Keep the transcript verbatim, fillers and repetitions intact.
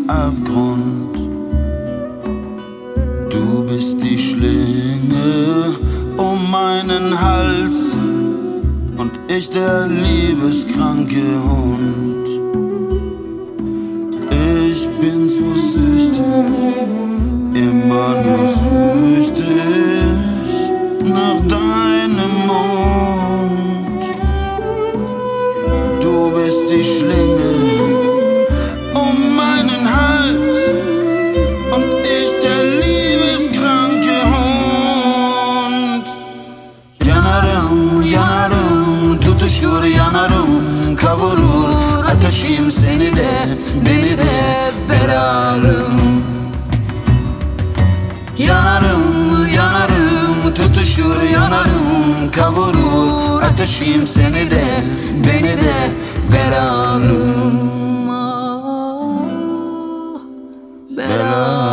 Abgrund. Du bist die Schlinge um meinen Hals und ich der liebeskranke Hund. Ich bin so süchtig, immer nur süchtig nach deinem Mund. Du bist die Schlinge um meinen Hals und ich der liebeskranke Hund. Yanarım, yanarım, tutuşur yanarım, kavurur ateşim seni de, beni de belalım. Yanarım, yanarım, tutuşur yanarım, kavurur ateşim seni de, beni de belalım. Bela.